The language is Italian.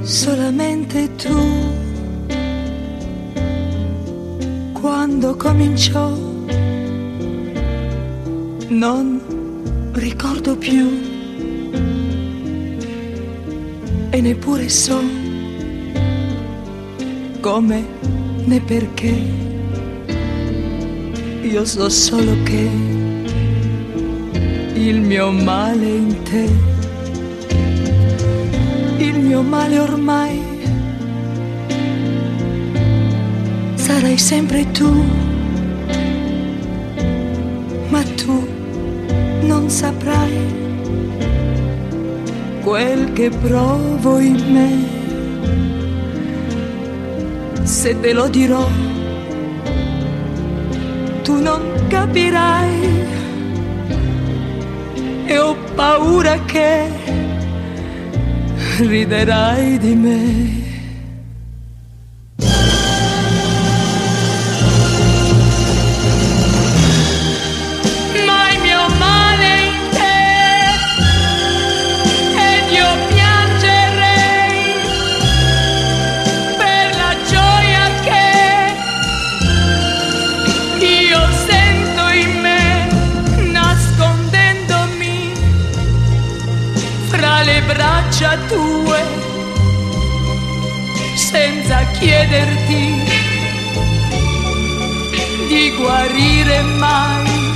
solamente tu. Quando cominciò non ricordo più e neppure so come né perché. Io so solo che il mio male è in te, il mio male ormai sarai sempre tu, ma tu non saprai quel che provo in me. Se te lo dirò, tu non capirai e ho paura che riderai di me. Braccia tue, senza chiederti di guarire mai.